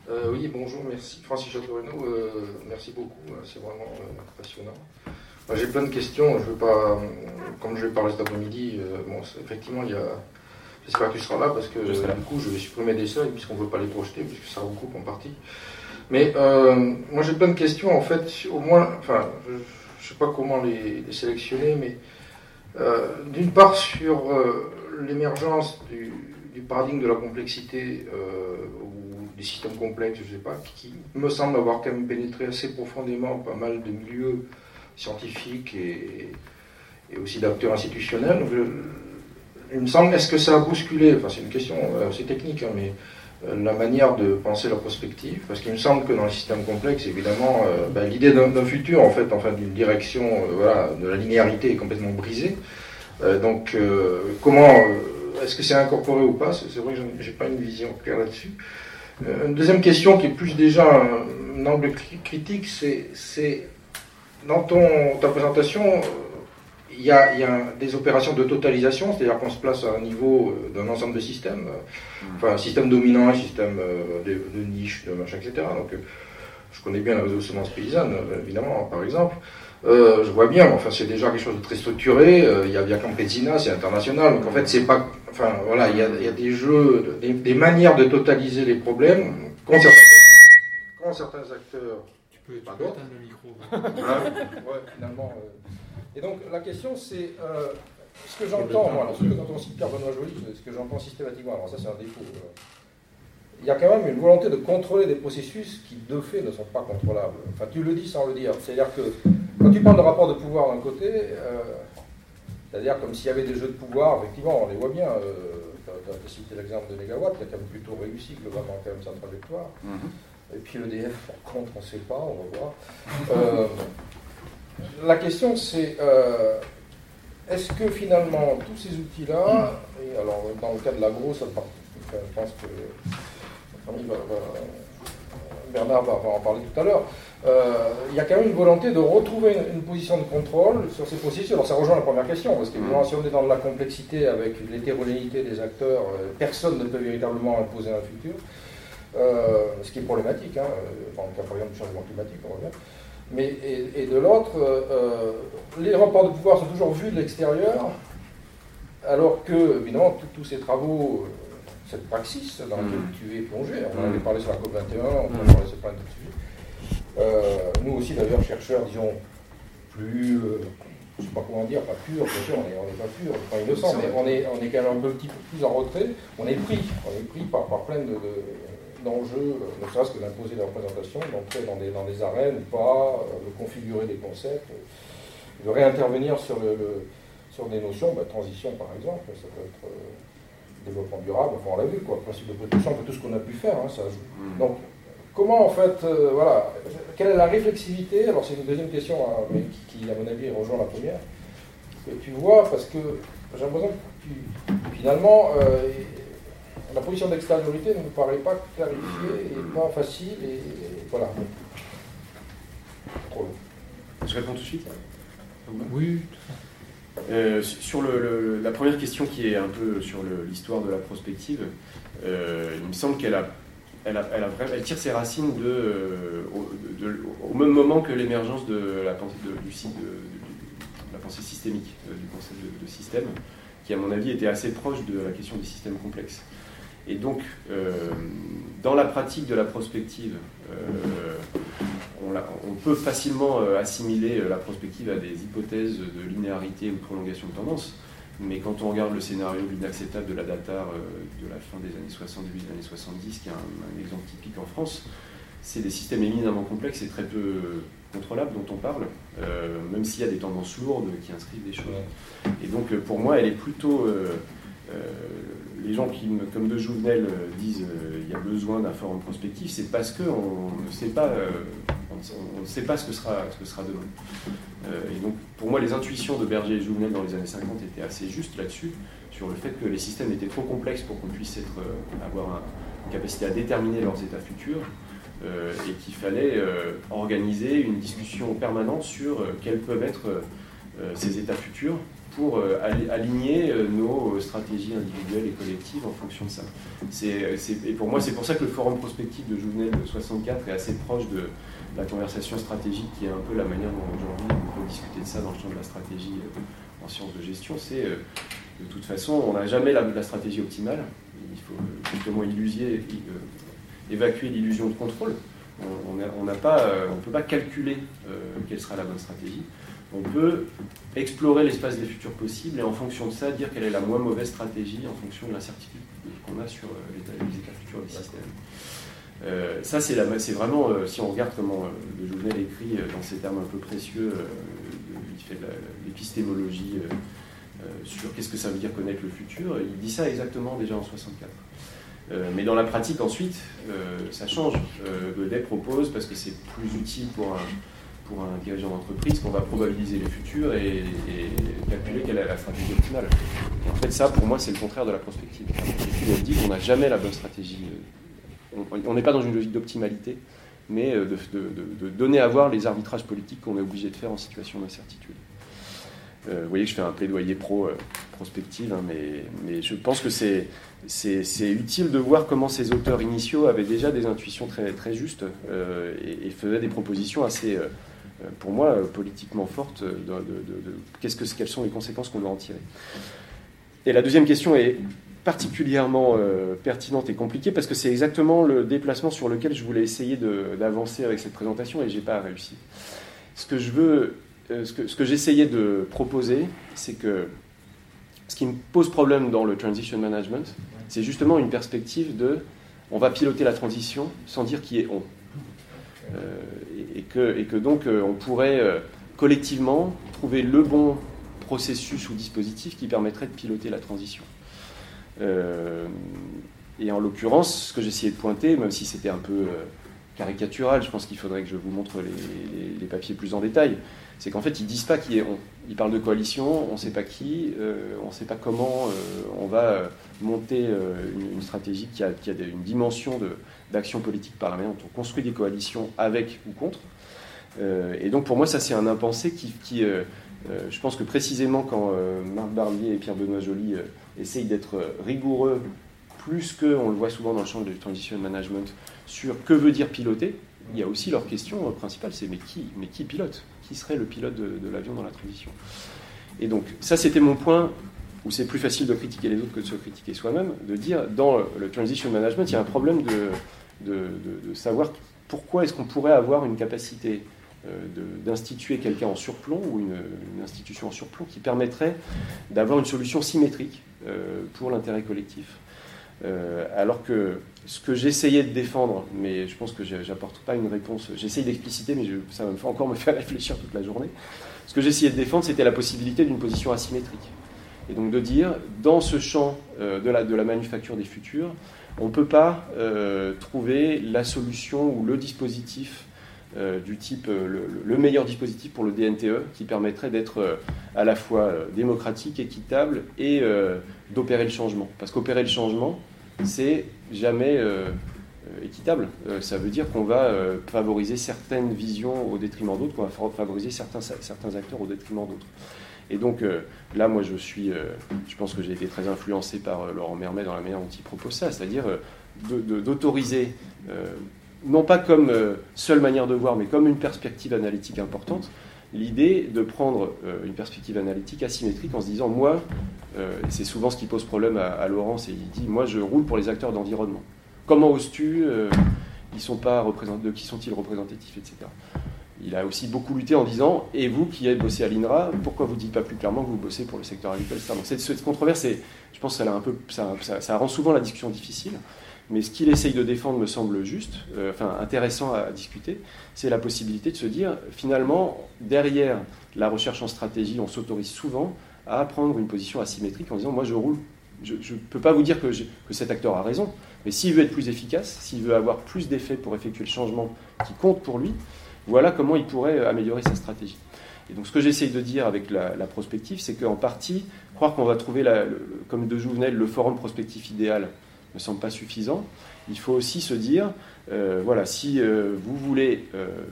Oui, bonjour, merci. Francis Château-Renaud, merci beaucoup, c'est vraiment passionnant. Moi, j'ai plein de questions, je veux pas, comme je vais parler cet après-midi, effectivement, j'espère que tu seras là parce que du coup, je vais supprimer des seuils puisqu'on ne veut pas les projeter, puisque ça recoupe en partie. Mais moi, j'ai plein de questions, en fait, au moins, enfin, je ne sais pas comment les sélectionner, mais d'une part sur l'émergence du paradigme de la complexité ou des systèmes complexes, je ne sais pas, qui me semble avoir quand même pénétré assez profondément pas mal de milieux scientifiques et aussi d'acteurs institutionnels. Donc, il me semble, est-ce que ça a bousculé, enfin c'est une question assez technique, hein, mais la manière de penser la prospective, parce qu'il me semble que dans les systèmes complexes, évidemment, l'idée d'un futur, en fait, enfin d'une direction, voilà, de la linéarité est complètement brisée. Comment est-ce que c'est incorporé ou pas? C'est vrai que j'ai pas une vision claire là-dessus. Une deuxième question qui est plus déjà un angle critique, c'est dans ta présentation, il y a des opérations de totalisation, c'est-à-dire qu'on se place à un niveau d'un ensemble de systèmes, enfin un système dominant, un système de niche, de machin, etc. Donc je connais bien la réseau de semences paysannes, évidemment, par exemple. Je vois bien, enfin c'est déjà quelque chose de très structuré. Il y a bien Campesina, c'est international. Donc en fait c'est pas, enfin voilà, il y a des jeux, des manières de totaliser les problèmes qu'ont certains acteurs. Tu peux éteindre le micro. Ouais, finalement. Et donc la question c'est ce que j'entends, moi, alors, quand on cite Pierre-Benoît Joly, ce que j'entends systématiquement, alors ça c'est un défaut. Il y a quand même une volonté de contrôler des processus qui de fait ne sont pas contrôlables. Enfin tu le dis sans le dire. C'est-à-dire que quand tu parles de rapport de pouvoir d'un côté, c'est-à-dire comme s'il y avait des jeux de pouvoir, effectivement on les voit bien. Tu as cité l'exemple de Négawatt, qui a quand même plutôt réussi globalement quand même sa trajectoire. Et puis EDF, par contre, on ne sait pas, on va voir. La question c'est, est-ce que finalement tous ces outils-là, et alors dans le cas de l'agro, je pense que Bernard va en parler tout à l'heure, il y a quand même une volonté de retrouver une position de contrôle sur ces processus. Alors ça rejoint la première question, parce qu'évidemment si on est dans la complexité avec l'hétérogénéité des acteurs, personne ne peut véritablement imposer un futur, ce qui est problématique, hein, dans le cas par exemple du changement climatique, on revient. Mais, et de l'autre, les rapports de pouvoir sont toujours vus de l'extérieur, alors que, évidemment, tous ces travaux, cette praxis dans laquelle tu es plongé, on en avait parlé sur la COP21, on en a parlé sur plein de sujets. Nous aussi, d'ailleurs, chercheurs, disons, plus, je ne sais pas comment dire, pas purs, bien sûr, on n'est pas purs, pas innocent, mais on est quand même un petit peu plus en retrait, on est pris par plein d'enjeux, ne serait-ce que d'imposer des représentations, d'entrer dans des arènes ou pas, de configurer des concepts, de réintervenir sur des notions, transition par exemple, ça peut être développement durable, enfin on l'a vu, quoi, principe de précaution, tout ce qu'on a pu faire, hein, ça joue. Donc, comment en fait, voilà, quelle est la réflexivité? Alors c'est une deuxième question, hein, mais qui à mon avis rejoint la première, que tu vois, parce que j'ai l'impression que finalement, la position d'extériorité ne me paraît pas clarifiée et pas facile, et voilà. Trop long. Je réponds tout de suite? Oui. Sur la première question qui est un peu sur l'histoire de la prospective, il me semble elle tire ses racines au même moment que l'émergence de la pensée systémique, du concept de système, qui à mon avis était assez proche de la question des systèmes complexes. Et donc, dans la pratique de la prospective, on peut facilement assimiler la prospective à des hypothèses de linéarité ou de prolongation de tendance, mais quand on regarde le scénario inacceptable de la Datar de la fin des années 70, années 70, qui est un exemple typique en France, c'est des systèmes éminemment complexes et très peu contrôlables dont on parle, même s'il y a des tendances lourdes qui inscrivent des choses. Et donc, pour moi, elle est plutôt... les gens qui, comme de Jouvenel, disent il y a besoin d'un forum prospectif, c'est parce qu'on ne sait pas, on ne sait pas ce que sera demain. Et donc, pour moi, les intuitions de Berger et Jouvenel dans les années 50 étaient assez justes là-dessus, sur le fait que les systèmes étaient trop complexes pour qu'on puisse avoir une capacité à déterminer leurs états futurs, et qu'il fallait organiser une discussion permanente sur quelles peuvent être ces états futurs pour aligner nos stratégies individuelles et collectives en fonction de ça. Et pour moi, c'est pour ça que le forum prospectif de Jouvenel de 64 est assez proche de la conversation stratégique, qui est un peu la manière dont aujourd'hui on peut discuter de ça dans le champ de la stratégie en sciences de gestion. C'est de toute façon, on n'a jamais la stratégie optimale. Il faut justement évacuer l'illusion de contrôle. On ne peut pas calculer quelle sera la bonne stratégie. On peut explorer l'espace des futurs possibles et en fonction de ça, dire quelle est la moins mauvaise stratégie en fonction de l'incertitude qu'on a sur les états futurs du système. Ça, c'est vraiment, si on regarde comment de Jouvenel écrit dans ces termes un peu précieux, il fait de l'épistémologie sur qu'est-ce que ça veut dire connaître le futur, il dit ça exactement déjà en 64. Mais dans la pratique, ensuite, ça change. Godet propose, parce que c'est plus utile pour un dirigeant d'entreprise, qu'on va probabiliser les futurs et calculer quelle est la stratégie optimale. Et en fait, ça, pour moi, c'est le contraire de la prospective. La prospective, elle dit qu'on n'a jamais la bonne stratégie. On n'est pas dans une logique d'optimalité, mais de donner à voir les arbitrages politiques qu'on est obligé de faire en situation d'incertitude. Vous voyez que je fais un plaidoyer prospective, hein, mais je pense que c'est utile de voir comment ces auteurs initiaux avaient déjà des intuitions très, très justes et faisaient des propositions assez, pour moi, politiquement fortes quelles sont les conséquences qu'on doit en tirer. Et la deuxième question est particulièrement pertinente et compliquée parce que c'est exactement le déplacement sur lequel je voulais essayer d'avancer avec cette présentation et je n'ai pas réussi. Ce que j'essayais de proposer, c'est que ce qui me pose problème dans le transition management, c'est justement une perspective on va piloter la transition sans dire qui est on. Et que donc on pourrait collectivement trouver le bon processus ou dispositif qui permettrait de piloter la transition. Et en l'occurrence, ce que j'essayais de pointer, même si c'était un peu caricatural, je pense qu'il faudrait que je vous montre les papiers plus en détail, c'est qu'en fait, ils ne disent pas qui est on. Ils parlent de coalition, on ne sait pas qui, on ne sait pas comment on va monter une stratégie qui a une dimension d'action politique par la manière dont on construit des coalitions avec ou contre. Et donc, pour moi, ça, c'est un impensé qui je pense que précisément quand Marc Barbier et Pierre-Benoît Joly essayent d'être rigoureux, plus qu'on le voit souvent dans le champ du transition management, sur que veut dire piloter, il y a aussi leur question principale, c'est mais qui pilote ? Qui serait le pilote de l'avion dans la transition ? Et donc, ça, c'était mon point où c'est plus facile de critiquer les autres que de se critiquer soi-même, de dire, dans le transition management, il y a un problème de savoir pourquoi est-ce qu'on pourrait avoir une capacité d'instituer quelqu'un en surplomb ou une institution en surplomb qui permettrait d'avoir une solution symétrique pour l'intérêt collectif. Alors que ce que j'essayais de défendre, mais je pense que j'apporte pas une réponse, j'essaye d'expliciter, mais ça va encore me faire réfléchir toute la journée. Ce que j'essayais de défendre, c'était la possibilité d'une position asymétrique. Et donc de dire, dans ce champ de la manufacture des futurs, on ne peut pas trouver la solution ou le dispositif du type, le meilleur dispositif pour le DNTE, qui permettrait d'être à la fois démocratique, équitable et d'opérer le changement. Parce qu'opérer le changement, c'est jamais équitable. Ça veut dire qu'on va favoriser certaines visions au détriment d'autres, qu'on va favoriser certains acteurs au détriment d'autres. Et donc là, moi, je pense que j'ai été très influencé par Laurent Mermet dans la manière dont il propose ça, c'est-à-dire d'autoriser, non pas comme seule manière de voir, mais comme une perspective analytique importante, l'idée de prendre une perspective analytique asymétrique en se disant, moi, c'est souvent ce qui pose problème à Laurence, et il dit, moi, je roule pour les acteurs d'environnement. Comment oses-tu ils sont pas de qui sont-ils représentatifs, etc. Il a aussi beaucoup lutté en disant, et vous qui avez bossé à l'INRA, pourquoi vous ne dites pas plus clairement que vous bossez pour le secteur agricole, etc. Donc cette controverse, je pense que ça rend souvent la discussion difficile, mais ce qu'il essaye de défendre me semble juste, intéressant à discuter, c'est la possibilité de se dire, finalement, derrière la recherche en stratégie, on s'autorise souvent à prendre une position asymétrique en disant, moi je roule, je ne peux pas vous dire que cet acteur a raison, mais s'il veut être plus efficace, s'il veut avoir plus d'effets pour effectuer le changement qui compte pour lui, voilà comment il pourrait améliorer sa stratégie. Et donc ce que j'essaye de dire avec la prospective, c'est qu'en partie, croire qu'on va trouver, comme de Jouvenel, le forum prospectif idéal ne semble pas suffisant. Il faut aussi se dire, voilà, si vous voulez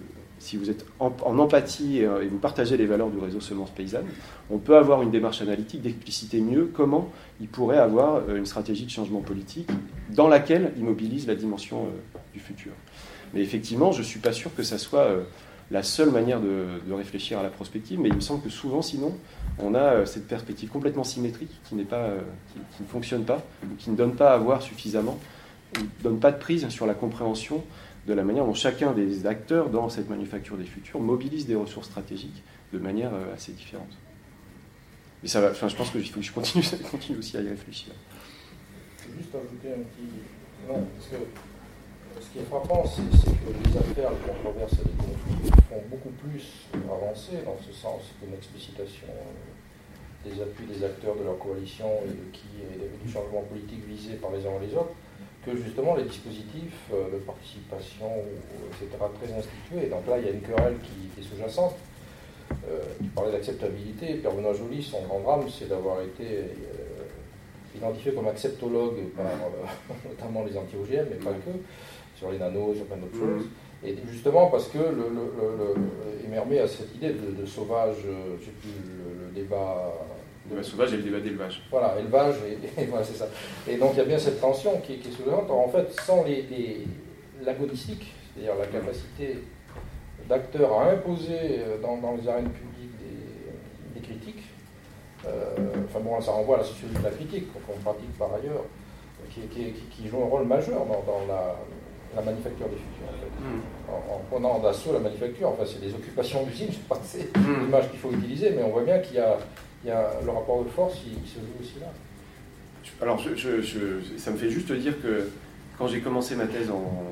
si vous êtes en empathie et vous partagez les valeurs du réseau Semences Paysannes, on peut avoir une démarche analytique d'expliciter mieux comment il pourrait avoir une stratégie de changement politique dans laquelle il mobilise la dimension du futur. Mais effectivement, je ne suis pas sûr que ça soit la seule manière de réfléchir à la prospective, mais il me semble que souvent, sinon, on a cette perspective complètement symétrique qui ne fonctionne pas, ou qui ne donne pas à voir suffisamment, ou ne donne pas de prise sur la compréhension de la manière dont chacun des acteurs dans cette manufacture des futurs mobilise des ressources stratégiques de manière assez différente. Mais ça va, je pense qu'il faut que je continue aussi à y réfléchir. Je vais juste ajouter un petit... Non, parce que ce qui est frappant, c'est que les affaires, les controverses et les conflits font beaucoup plus avancer dans ce sens qu'une explicitation des appuis des acteurs de leur coalition et du changement politique visé par les uns et les autres, que justement les dispositifs de participation, etc., très institués. Donc là, il y a une querelle qui est sous-jacente. Tu parlais d'acceptabilité. Pierre Benoît Joly, son grand drame, c'est d'avoir été identifié comme acceptologue par notamment les anti-OGM, mais pas que, sur les nanos, sur plein d'autres choses. Et justement parce que Émermé a cette idée de sauvage, je sais plus, le débat... Le débat sauvage et le débat d'élevage. Voilà, élevage, et voilà, c'est ça. Et donc il y a bien cette tension qui est sous-jacente. En fait, sans l'agonistique, c'est-à-dire la capacité d'acteurs à imposer dans les arènes publiques des critiques, enfin bon, ça renvoie à la sociologie de la critique, qu'on pratique par ailleurs, qui joue un rôle majeur dans la manufacture des futurs, en fait. En prenant d'assaut la manufacture, enfin c'est des occupations d'usines, je ne sais pas si c'est l'image qu'il faut utiliser, mais on voit bien qu'il y a le rapport de force, il se joue aussi là. Alors, ça me fait juste dire que quand j'ai commencé ma thèse en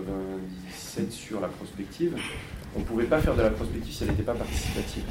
97 sur la prospective, on ne pouvait pas faire de la prospective si elle n'était pas participative.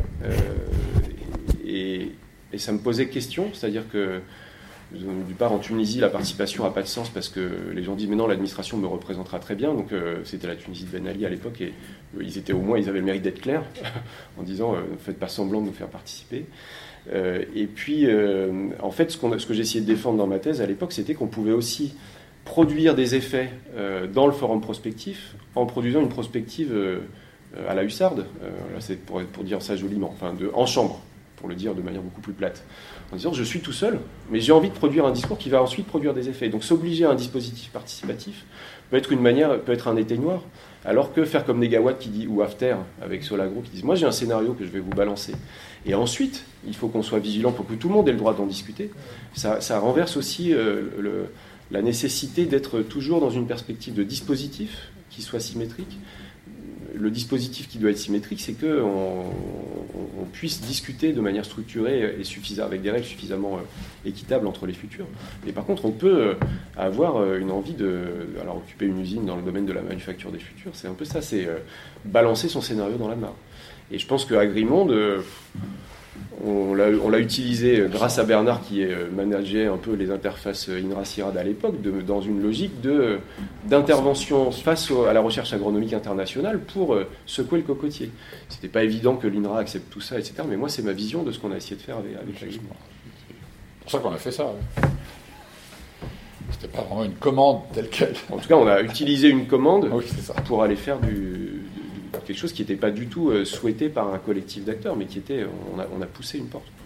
Et ça me posait question, c'est-à-dire que d'une part, en Tunisie, la participation n'a pas de sens parce que les gens disent mais non, l'administration me représentera très bien. Donc c'était la Tunisie de Ben Ali à l'époque et ils avaient le mérite d'être clairs en disant ne faites pas semblant de nous faire participer. Et puis, en fait, ce que j'essayais de défendre dans ma thèse à l'époque, c'était qu'on pouvait aussi produire des effets dans le forum prospectif en produisant une prospective à la hussarde. Là, c'est pour dire ça joliment, enfin en chambre, pour le dire de manière beaucoup plus plate. En disant je suis tout seul, mais j'ai envie de produire un discours qui va ensuite produire des effets. Donc s'obliger à un dispositif participatif peut être un éteignoir, alors que faire comme Negawatt qui dit, ou After avec Solagro qui disent moi j'ai un scénario que je vais vous balancer. Et ensuite, il faut qu'on soit vigilant pour que tout le monde ait le droit d'en discuter. Ça renverse aussi la nécessité d'être toujours dans une perspective de dispositif qui soit symétrique. Le dispositif qui doit être symétrique, c'est qu'on puisse discuter de manière structurée et avec des règles suffisamment équitables entre les futurs. Mais par contre, on peut avoir une envie alors occuper une usine dans le domaine de la manufacture des futurs, c'est un peu ça, c'est balancer son scénario dans la mare. Et je pense qu'Agrimonde, on l'a utilisé grâce à Bernard qui manageait un peu les interfaces INRA-CIRAD à l'époque, dans une logique d'intervention face à la recherche agronomique internationale pour secouer le cocotier. C'était pas évident que l'INRA accepte tout ça, etc. Mais moi, c'est ma vision de ce qu'on a essayé de faire avec Agrimonde. C'est pour ça qu'on a fait ça. Oui. C'était pas vraiment une commande telle quelle. En tout cas, on a utilisé une commande pour aller faire quelque chose qui n'était pas du tout souhaité par un collectif d'acteurs, mais on a poussé une porte.